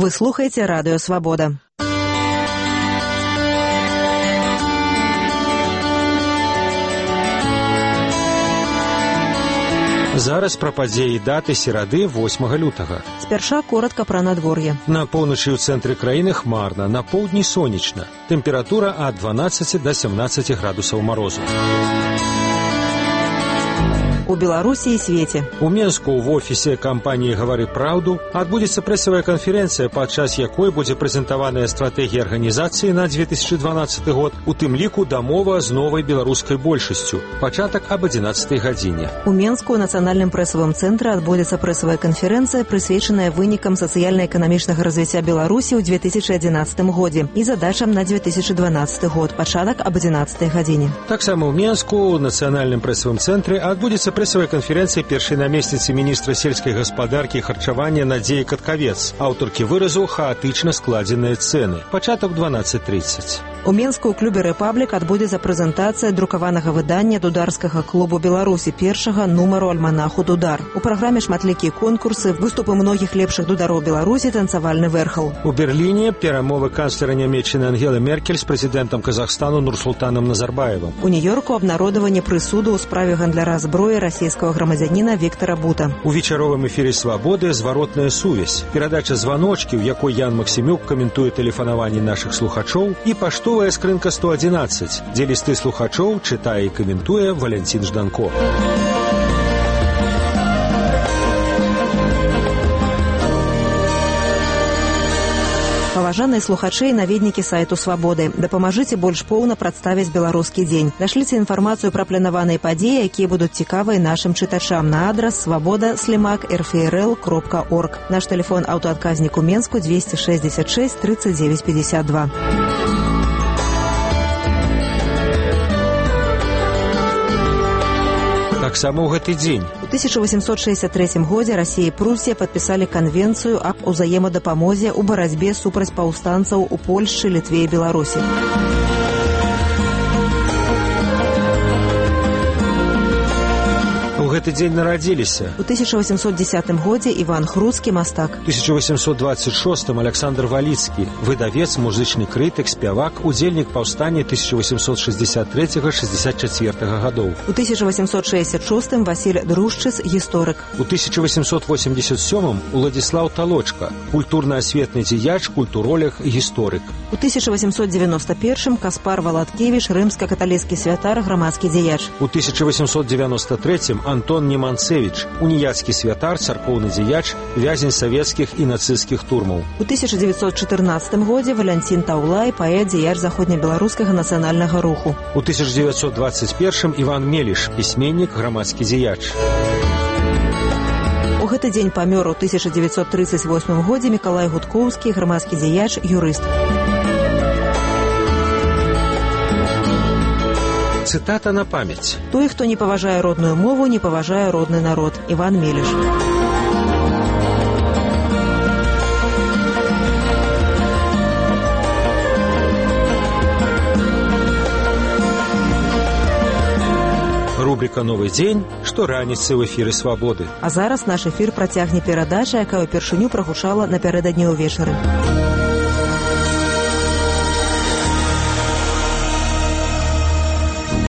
Вы слухаеце радыё Свабода. Зараз пра падзеі даты серады 8 лютага. Спярша коротка пра надвор'е. На поўначы ў цэнтры краіны хмарна, на поўдні сонечна. Тэмпература ад 12 да 17 градусаў марозу. У Беларусі і свеце. У Менску в офісе кампаніі «Гавары праўду» адбудзецца прэсавая канферэнцыя, падчас якой будзе прэзентаваная стратэгія арганізацыі на 2012 год, у тым ліку дамова з новай беларускай большасцю. Пачатак аб 11 гадзіне. У Менску ў нацыянальным прэсавым цэнтры адбудзецца прэсавая канферэнцыя, прысвечаная вынікам сацыяльна-эканамічнага развіцця Беларусі ў 2011 годзе і задачам на 2012 год. Пачатак аб 11 гадзіне. Таксама ў Менску ў нацыянальным прэсавым цэнтры адбудзецца прэсавая канферэнцыя першай намесніцы міністра сельскай гаспадаркі і харчавання Надзеі Каткавец, аўтаркі выразу «хаатычна складзеныя цэны». Пачатак 12:30. У Менску ў клубе «Рэпаблік» адбудзецца прэзентацыя друкаванага выдання дударскага клубу Беларусі, першага нумару альманаху «Дудар». У праграме шматлікія конкурсы, выступы многіх лепшых дудароў Беларусі, танцавальны верхал. У Берліне перамовы канцлера Нямецчыны Ангелы Меркель з прэзідэнтам Казахстану Нурсултанам Назарбаевым. У Нью-Йорку абнародаванне прысуду ў справе гандляра зброі расійскага грамадзяніна Віктара Бута. У вечаровым эфіры «Свабоды» зваротная сувязь. Перадача званочкі, у якой Ян Максімюк каментуе тэлефанаванні нашых слухачоў, і паштовая скрынка 111, дзе лісты слухачоў чытае і каментуе Валянцін Жданко. Паважаныя слухачы і наведнікі сайту «Свабоды», дапамажыце больш поўна прадставіць беларускі дзень. Дашліце інфармацыю пра планаваныя падзеі, якія будуць цікавыя нашым чытачам на адрас svoboda@rfrl.org. Наш тэлефон аўтаадказнік у Менску 266 39 52. Таксама ў гэты дзень. У 1863 годзе Расія і Прусія падпісалі канвенцыю аб узаемадапамозе ў барацьбе супраць паўстанцаў у Польшчы, Літве і Беларусі. У гэты дзень нарадзіліся. У 1810 годзе Іван Хруцкі, мастак. У 1826 Александр Валіцкі, выдавец, музычны крытык, спявак, удзельнік паўстання 1863-64 гадоў. У 1866 Васіль Друшчыц, гісторык. У 1887 Уладзіслаў Талочка, культурна-асветны дзеяч, культуролог, гісторык. У 1891 Каспар Валаткевіч, рымска-каталіцкі святар, грамадскі дзеяч. У 1893 Антон Неманцевич, уніяцкі святар, царкоўны дзеяч, вязень савецкіх і нацысцкіх турмаў. У 1914 годзе Валянцін Таўлай, паэт, дзеяч заходнебеларускага нацыянальнага руху. У 1921 Іван Меліш, пісьменнік, грамадскі дзеяч. У гэты дзень памёр у 1938 годзе Мікалай Гудкоўскі, грамадскі дзеяч, юрыст. Цытата на памяць. Той, хто не паважае родную мову, не паважае родны народ. Іван Меліш. Рубрика «Новый дзень», штораніцы ў эфіры «Свабоды». А зараз наш эфір працягне перадача, якая ўпершыню прагучала напярэдадні ўвечары.